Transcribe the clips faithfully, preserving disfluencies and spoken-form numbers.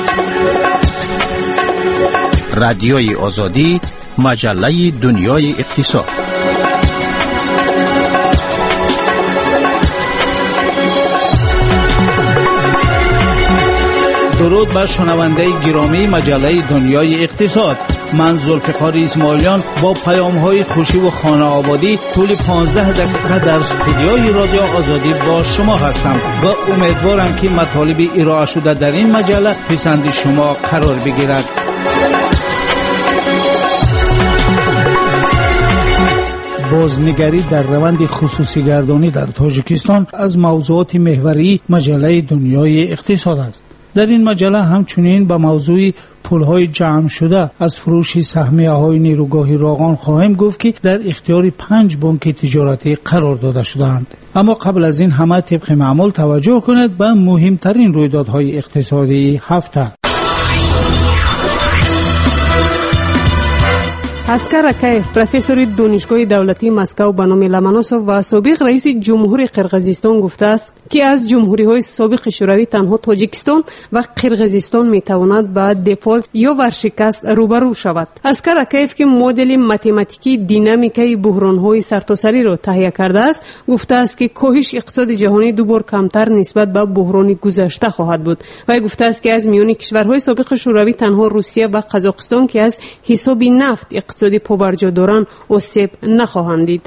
رادیوی آزادی، مجله دنیای اقتصاد. درود بر شنونده گرامی مجله دنیای اقتصاد. من ذوالفقار اسماعیلیان با پیام‌های خوشی و خانه آبادی طول پانزده دقیقه در استودیوی رادیو آزادی با شما هستم و امیدوارم که مطالب ارائه شده در این مجله پسند شما قرار بگیرد. بازنگری در روند خصوصی گردانی در تاجیکستان از موضوعات محوری مجله دنیای اقتصاد است. در این مجله همچنین به موضوع پول‌های جمع شده از فروش سهمیه‌های نیروگاه راغان خواهیم گفت که در اختیار پنج بانک تجارتی قرار داده شده‌اند. اما قبل از این همه طبق معمول توجه کنید به مهمترین رویدادهای اقتصادی هفته. اسکر اکایف، پروفسور دانشگاه دولتی مسکو به نام لمنوسوف و سابق رئیس جمهوری قرقیزستان گفته است که از جمهوری‌های سابق شوروی تنها تاجیکستان و قرقیزستان می‌تواند با دفالت یا ورشکست روبرو شود. اسکر اکایف که مدل متماتیکی دینامیکای بحران‌های سرتاسری را تهیه کرده است، گفته است که کاهش اقتصاد جهانی دوبار کمتر نسبت به بحران گذشته خواهد بود. و گفته است که از میان کشورهای سابق شوروی تنها روسیه و قزاقستان که از حساب نفت اقتصادی پابرجا دارند آسیب نخواهند دید.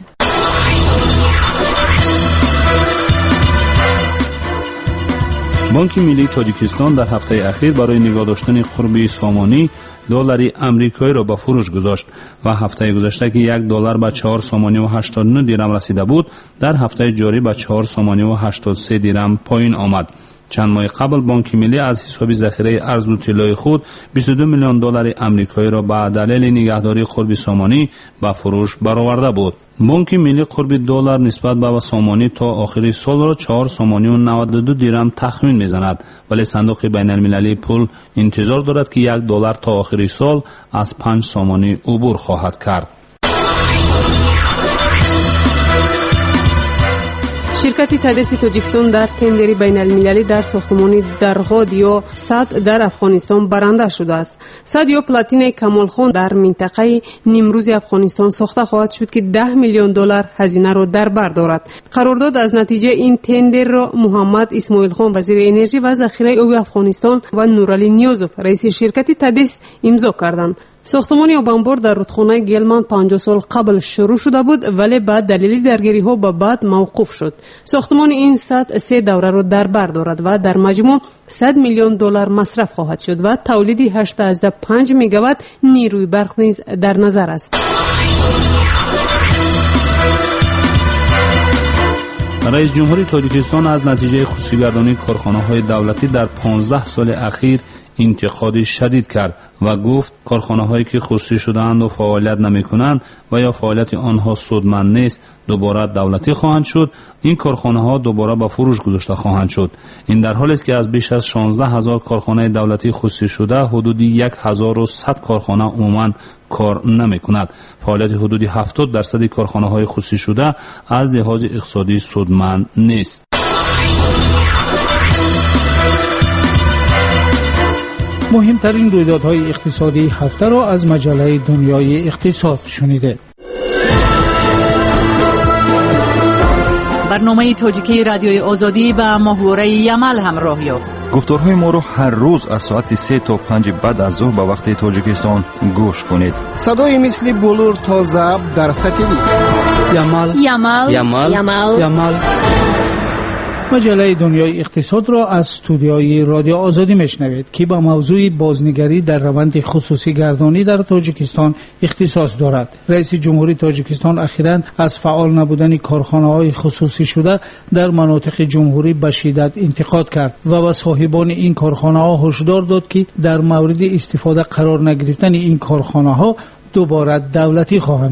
بانک ملی تاجیکستان در هفته اخیر برای نگاه داشتن قرب سامانی دلار آمریکایی را به فروش گذاشت و هفته گذشته که یک دلار به چهار سامانی و هشتاد و نه درم رسیده بود، در هفته جاری به چهار سامانی و هشتاد و سه درم پایین آمد. چند ماه قبل بانک ملی از حساب ذخیره ارز و طلای خود بیست و دو میلیون دلار آمریکایی را به دلیل نگهداری قرب سامانی به فروش برآورده بود. بانک ملی قرب دلار نسبت به سامانی تا آخر سال را چهار سامانی و نود و دو درم تخمین میزند، ولی صندوق بین المللی پول انتظار دارد که یک دلار تا آخر سال از پنج سامانی عبور خواهد کرد. شرکت تدریس تاجیکستان در تندر بین المللی در ساختمان درغاد یا صد در افغانستان برنده شده است. صد یا پلاتین کمال خان در منطقه نیمروز افغانستان ساخته خواهد شد که ده میلیون دلار هزینه را در بر دارد. قرارداد از نتیجه این تندر را محمد اسماعیل خان وزیر انرژی و ذخیره آب افغانستان و نورعلی نیازوف رئیس شرکت تدریس امضا کردند. ساختمان آبانبار در رودخانه گلمن پنجاه سال قبل شروع شده بود ولی بعد دلیل درگیری ها به بعد موقوف شد. ساختمان این سد سه دوره را در بر دارد و در مجموع صد میلیون دلار مصرف خواهد شد و تولید هشت اشاری پنج مگاوات نیروی برق نیز در نظر است. رئیس جمهوری تاجیکستان از نتیجه خصوصی‌گردانی کارخانه‌های دولتی در پانزده سال اخیر انتقاد شدید کرد و گفت کارخانه‌هایی که خصوصی شده‌اند و فعالیت نمی‌کنند و یا فعالیت آنها سودمند نیست دوباره دولتی خواهند شد. این کارخانه‌ها دوباره به فروش گذاشته خواهند شد. این در حالی است که از بیش از شانزده هزار کارخانه دولتی خصوصی شده حدود هزار و صد کارخانه عموماً کار نمی‌کند. فعالیت حدود هفتاد درصد کارخانه‌های خصوصی شده از لحاظ اقتصادی سودمند نیست. مهمترین رویدادهای اقتصادی هفته را از مجله دنیای اقتصاد شنیده. برنامه تاجیکی رادیوی آزادی با محوره یمل همراه یافت. گفتارهای ما را هر روز از ساعت سه تا پنج بعد از ظهر به وقت تاجیکستان گوش کنید. صدای مثل بلور تا ضبط در ستیلی. یمل یمل یمل یمل یمل. مجله دنیای اقتصاد را از استودیوی رادیو آزادی میشنوید که با موضوع بازنگری در روند خصوصی گردانی در تاجیکستان اختصاص دارد. رئیس جمهوری تاجیکستان اخیراً از فعال نبودن کارخانه‌های خصوصی شده در مناطق جمهوری به شدت انتقاد کرد و به صاحبان این کارخانه‌ها هشدار داد که در مورد استفاده قرار نگرفتن این کارخانه‌ها دوباره دولتی خواهند شد.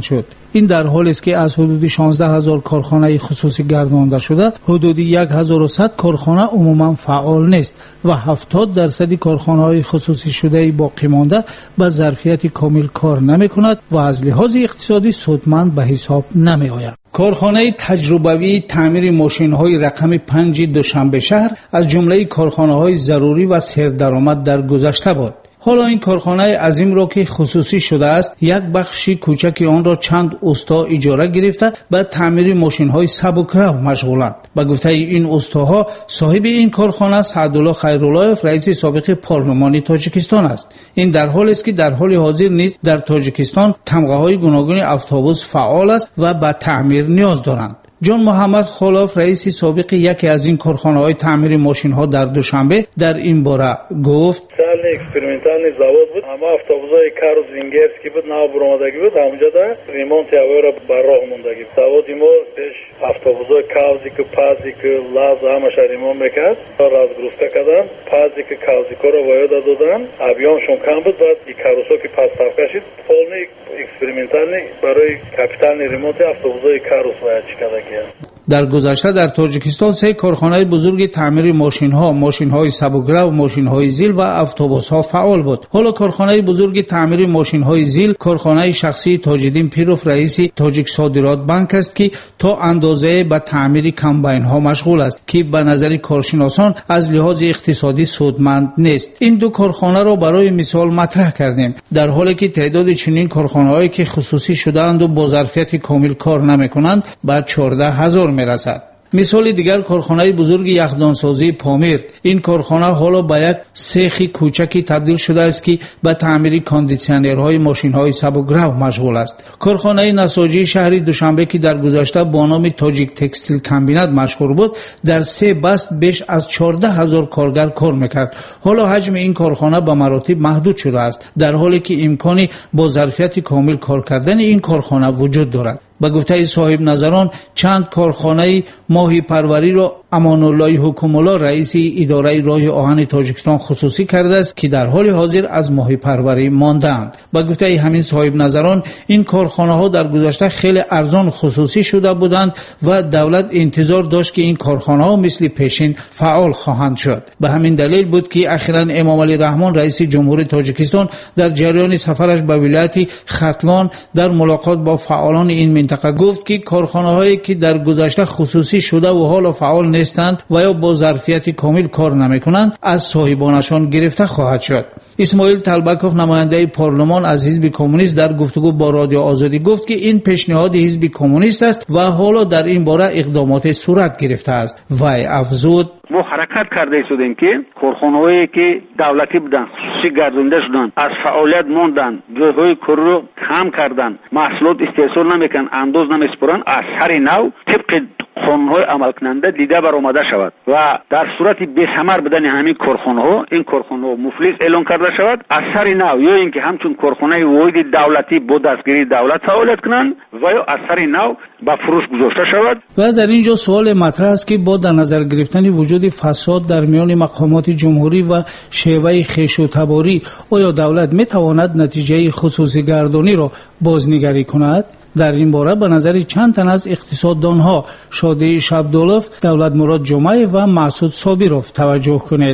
این در حالی است که از حدود شانزده هزار کارخانه خصوصی گردانده شده حدود هزار و صد کارخانه عموما فعال نیست و هفتاد درصد کارخانه‌های خصوصی شده باقی مانده به ظرفیت کامل کار نمی‌کند و از لحاظ اقتصادی سودمند به حساب نمی‌آید. کارخانه تجربوی تعمیر ماشین‌های رقم پنج دوشنبه شهر از جمله کارخانه‌های ضروری و سردرآمد در گذشته بود. حالا این کارخانه عظیم را که خصوصی شده است، یک بخشی کوچک آن را چند استا اجاره گرفته به تعمیر ماشین‌های سبک‌رو مشغولند. به گفته این استاها، صاحب این کارخانه سعدالله خیراللهیف رئیس سابق پارلمان تاجیکستان است. این در حالی است که در حال حاضر نیز در تاجیکستان تمغه‌های گوناگون اتوبوس فعال است و به تعمیر نیاز دارند. جان محمد خلاف رئیس سابق یکی از این کارخانه‌های تعمیر ماشین‌ها در دوشنبه در این باره گفت: سال اکسپریمنتالنی завод بود، اما اتوبوس‌های کارل زینگرسکی بود، نو برآمدگی بود، همونجا در ремонт явора бар роҳ мондагӣ. заводи мо пеш автобусҳои кавзику пазику лаз ҳамаша ремонт мекард. разгрузка кардан, пазику кавзикоро воёда додан, объёмшон кам буд, баъд и карусо ки пастав кашид, полный экспериментальный барои капитальный ремонти автобусҳои карус ваячи карда. در گذشته در تاجیکستان سه کارخانه بزرگ تعمیر ماشین‌ها، ماشین‌های سبک‌رو، ماشین‌های زیل و اتوبوس‌ها فعال بود. حالا کارخانه بزرگ تعمیر ماشین‌های زیل کارخانه شخصی تاج‌الدین پیروف رئیس تاجیک صادرات بانک است که تا اندازه به تعمیر کمباین‌ها مشغول است که به نظر کارشناسان از لحاظ اقتصادی سودمند نیست. این دو کارخانه را برای مثال مطرح کردیم، در حالی که تعداد چنین کارخانه‌هایی که خصوصی شده‌اند و با ظرفیت کامل کار نمی‌کنند به چهارده هزار میرسد. مثال دیگر کارخانه بزرگ یخدانسازی پامیر. این کارخانه حالا به یک سیخ کوچکی تبدیل شده است که به تعمیر کاندیسیونرهای ماشین‌های سبک‌رو مشغول است. کارخانه نساجی شهری دوشنبه که در گذشته با نام تاجیک تکستیل کمبینات مشهور بود، در سه بست بیش از چهارده هزار کارگر کار میکرد. حالا حجم این کارخانه به مراتب محدود شده است، در حالی که امکانی با ظرفیت کامل کار کردن این کارخانه وجود دارد. به گفته صاحب نظران، چند کارخانه ماهی پروری را امان الله حکم الله رئیس اداره راه آهن تاجیکستان خصوصی کرده است که در حال حاضر از ماهی پروری ماندند. به گفته همین صاحب نظران، این کارخانه ها در گذشته خیلی ارزان خصوصی شده بودند و دولت انتظار داشت که این کارخانه ها مثل پیشین فعال خواهند شد. به همین دلیل بود که اخیراً امام علی رحمان رئیس جمهوری تاجیکستان در جریان سفرش به ولایت ختلان در ملاقات با فعالان این منطقه گفت که کارخانه هایی که در گذشته خصوصی شده و حالا فعال نیستند و یا با ظرفیت کامل کار نمیکنند از صاحبانشان گرفته خواهد شد. اسماعیل طلبکوف نماینده پارلمان از حزب کمونیست در گفتگو با رادیو آزادی گفت که این پیشنهاد حزب کمونیست است و حالا در این باره اقدامات صورت گرفته است. وی افزود: ما حرکت کرده شدیم که کارخانه‌هایی که دولتی بودن خصوصی گردانده شدن، از فعالیت ماندن، جایهای کار رو کم کردن، محصولات استحصال نمیکنن، انداز نمیسپرن، از سر نو طبق قانون‌های عمل کننده دیده برآمده شود و در صورت بی‌ثمر بودن همین کارخانه‌ها این کارخانه‌ها مفلس اعلام کرده شود، از سر نو یا اینکه همچون کارخانه واحد دولتی با دستگیری دولت فعالیت کنند و یا از سر نو به فروش گذاشته شود. و در اینجا سوال مطرح است که با در نظر گرفتن وجود فساد در میان مقامات جمهوری و شیوه خویش و تباری، آیا دولت میتواند نتیجه خصوصی گردانی را بازنگری کند؟ در این باره به نظر چند تن از اقتصاددانها شادی شبدولف، دولت مراد جمعه و مسعود صابروف توجه کنید.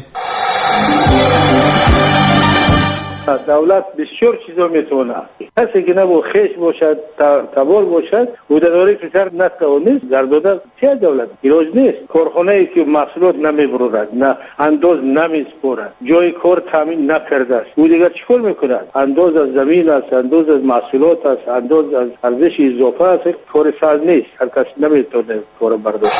دولت بسیار چیزا میتونه، کسی که نبو خیش باشد تبار باشد و داری فکر نتوانست گرداده چه دولت ایراج نیست. کارخانه ای که محصولات نمیبرد، نه انداز نمیسپرد، جای کار تامین نکرده است، او دیگر چیکار میکند؟ انداز از زمین است، انداز از محصولات است، انداز از ارزش اضافه است، کار ساز نیست. هر کس نمیتونه کار برداشت.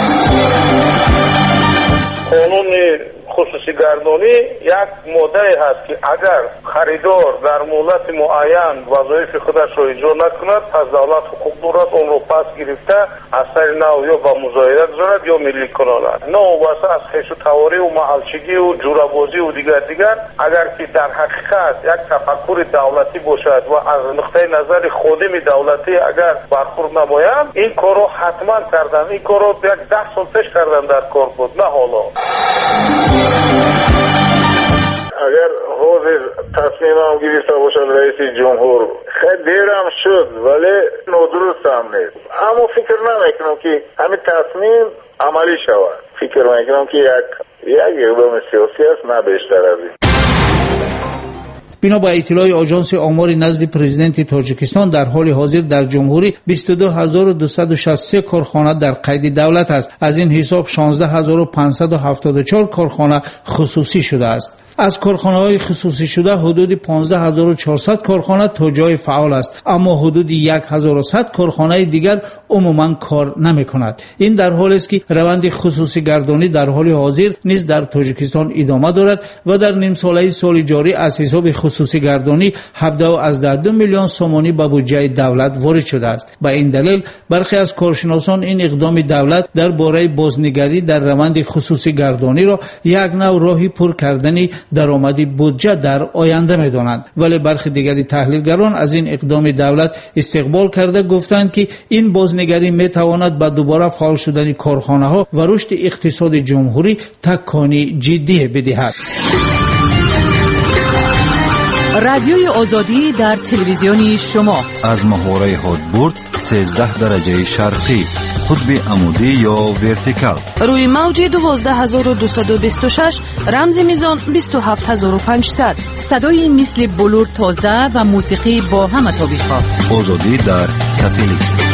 قانون خصوصی گردانی یک ماده هست که اگر خریدار در مدت معین وظایف خودش را اجرا نکند، از دولت حقوق دارد اون رو پس گرفته از سر نو یا با مزایده گذارد یا ملی کند. نه واسه از خیش و تواری و محلچگی و جورابازی و دیگر دیگر، اگر که در حقیقت یک تفکر دولتی باشد و از نقطه نظر خادم دولتی اگر برخورد نمایند، این کار رو حتما کردن. این کار رو یک ده سال پیش کردن در کار بود، نه حالا. اگر حال حاضر تصمیم هم گرفته باشد رئیس جمهور خیلی دیرم شد ولی نادرست هم نیست، اما فکر نمیکنم که همین تصمیم عملی شود. فکر میکنم که یک یک اقدام سیاسی است، نه بیشتر از این. بنا با اطلاع آژانس آمار نزد پرزیدنت تاجیکستان در حال حاضر در جمهوری بیست و دو هزار و دویست و شصت و سه کارخانه در قید دولت است. از این حساب شانزده هزار و پانصد و هفتاد و چهار کارخانه خصوصی شده است. از کارخانه‌های خصوصی شده حدود پانزده هزار و چهارصد کارخانه تا جای فعال است، اما حدود یک هزار و صد کارخانه دیگر عموما کار نمی‌کند. این در حالی است که روند خصوصی گردانی در حال حاضر نیز در تاجیکستان ادامه دارد و در نیم ساله سال جاری از حساب خصوصی گردانی هفده و دو میلیون سومانی به بودجه دولت وارد شده است. به این دلیل برخی از کارشناسان این اقدام دولت درباره بازنگری در روند خصوصی گردانی را یک نوع راهی پر کردنی درآمدی بودجه در آینده می‌دانند، ولی برخی دیگری تحلیلگران از این اقدام دولت استقبال کرده گفتند که این بازنگری می‌تواند به دوباره فعال شدن کارخانه‌ها و رشد اقتصاد جمهوری تکانی جدی بدهد. رادیوی آزادی در تلویزیون شما از محوره هادبورد سیزده درجه شرقی، قطب عمودی یا ورتیکال، روی موج دوازده هزار و دویست و بیست و شش، رمز میزان بیست و هفت هزار و پانصد. صدای مثل بلور تازه و موسیقی با همه تابش‌ها. آزادی در ساتلیت.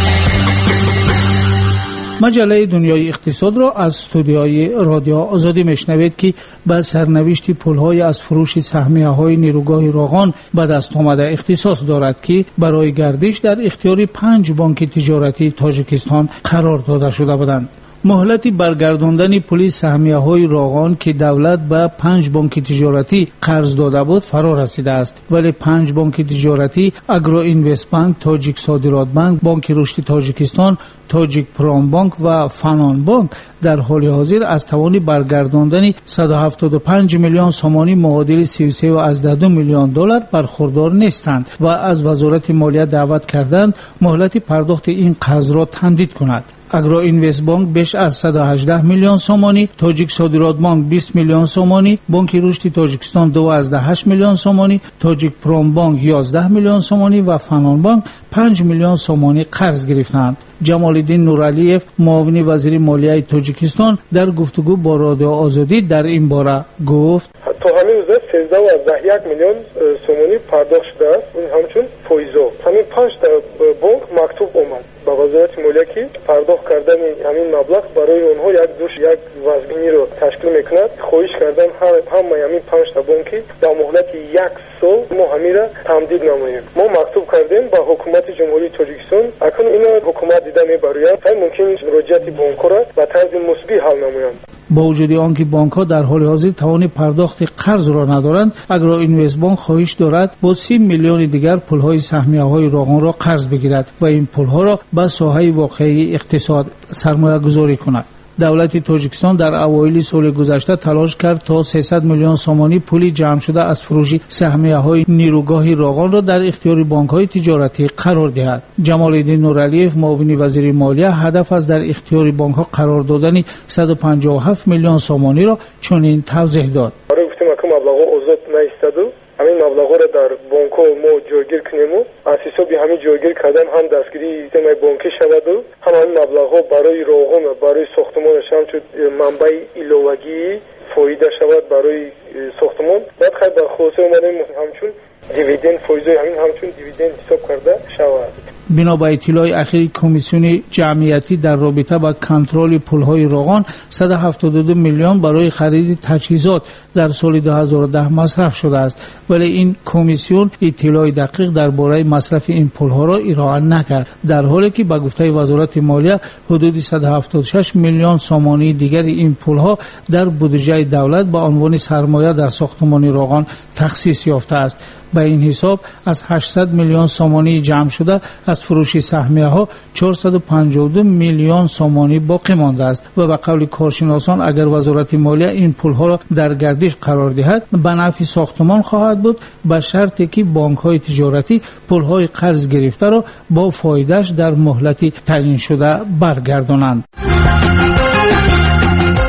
مجله دنیای اقتصاد را از استودیوی رادیو آزادی میشنوید که به سرنوشت پول‌های از فروش سهمیه‌های نیروگاه راغان به دست آمده اختصاص دارد که برای گردش در اختیار پنج بانک تجارتی تاجیکستان قرار داده شده بودند. مهلت برگرداندن پول سهمیه‌های راغان که دولت به پنج بانک تجارتی قرض داده بود فرا رسیده است، ولی پنج بانک تجارتی اگرو اینوست بانک، تاجیک صادرات بانک، بانک رشد تاجیکستان، تاجیک پرام بانک و فنان بانک در حال حاضر از توان برگرداندن صد و هفتاد و پنج میلیون سومانی معادل سی و سه و دو میلیون دلار برخوردار نیستند و از وزارت مالیه دعوت کردند مهلت پرداخت این قرض را تمدید کند. اگرو اینوست بانک بیش از صد و هجده میلیون سومانی، تاجیک صادرات بانک بیست میلیون سومانی، بانک رشد تاجیکستان دوازده و هشت میلیون سومانی، تاجیک پرام بانک یازده میلیون سومانی و فنان بانک پنج میلیون سومانی قرض گرفتند. جمال الدین نورعلیف معاون وزیر مالیه تاجیکستان در گفتگو با رادیو آزادی در این باره گفت: تا همین روز سیزده و یک میلیون سومانی پرداخت شده است. این همچون فویزا همین پنج تا بانک مکتوب اومد با وزارت مالیه که پرداخت کردن همین مبلغ برای اونها یک دوش یک وزگینی رو تشکیل میکند. خواهش کردن هر همه همین پنج تا بانکی در مهلت یک سال ما همین را تمدید نماییم. ما مکتوب کردیم با حکومت جمهوری تاجیکستان، اکنون اینا حکومت دیده میبرید تا ممکن مراجعت بانک‌ها را به طرز مثبت حل نمایند. با وجود آنکه بانک‌ها در حال حاضر توان پرداخت قرض را ندارند، اگرو اینوست بانک خواهش دارد با سی میلیون دیگر پول‌های سهمیه‌های راغان را قرض بگیرد و این پول‌ها را به ساحه واقعی اقتصاد سرمایه گذاری کند. دولت تاجیکستان در اوایل سال گذشته تلاش کرد تا سیصد میلیون سومانی پول جمع شده از فروش سهمیه‌های نیروگاه راغان را در اختیار بانک‌های تجارتی قرار دهد. جمال الدین نورعلیف معاون وزیر مالیه هدف از در اختیار بانک‌ها قرار دادن صد و پنجاه و هفت میلیون سومانی را چنین توضیح داد: برای گفتیم که مبلغ آزاد نایستاد، همین مبلغ‌ها را در بانک‌ها ما جایگیر کنیم و از حساب همین جایگیر کردن هم دستگیری سیستم بانکی شود و هم همین مبلغ‌ها برای راغون و برای ساختمانش هم شد منبع ایلوگی فایده شود برای ساختمان. بعد خیلی در خلاصه اومدیم همچون دیویدند فایده همین همچون دیویدند حساب کرده شود. بنا به اطلاع اخیر کمیسیون جمعیتی در رابطه با کنترل پول‌های راغان صد و هفتاد و دو میلیون برای خرید تجهیزات در سال دو هزار و ده مصرف شده است، ولی این کمیسیون اطلاع دقیق درباره مصرف این پول‌ها را ارائه نکرد، در حالی که به گفته وزارت مالیه حدود صد و هفتاد و شش میلیون سومانی دیگر این پول‌ها در بودجه دولت به عنوان سرمایه در ساختمان راغان تخصیص یافته است. به این حساب از هشتصد میلیون سومانی جمع شده از فروش سهمیه‌ها چهارصد و پنجاه و دو میلیون سومانی باقی مانده است و به قول کارشناسان اگر وزارت مالیه این پول‌ها را در گردش قرار دهد به نفع ساختمان خواهد بود، به شرطی که بانک‌های تجارتی پول‌های قرض گرفته را با فایده‌اش در مهلت تعیین شده برگردانند.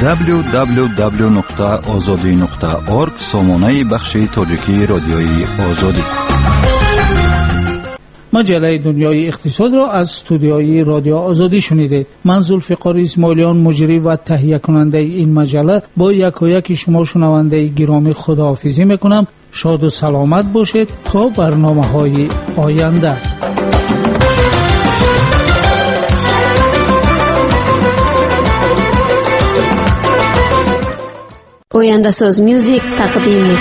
دبلیو دبلیو دبلیو نقطه آزادی نقطه اورگ سامانه بخش تاجیکی رادیوی آزادی. مجله دنیای اقتصاد را از استودیوی رادیو آزادی شنیدید. من ذوالفقار اسماعیلیان مجری و تهیه کننده این مجله با یک و یک شما شنونده گرامی خداحافظی میکنم. شاد و سلامت باشید تا برنامه‌های آینده. آینده ساز میوزیک تقدیم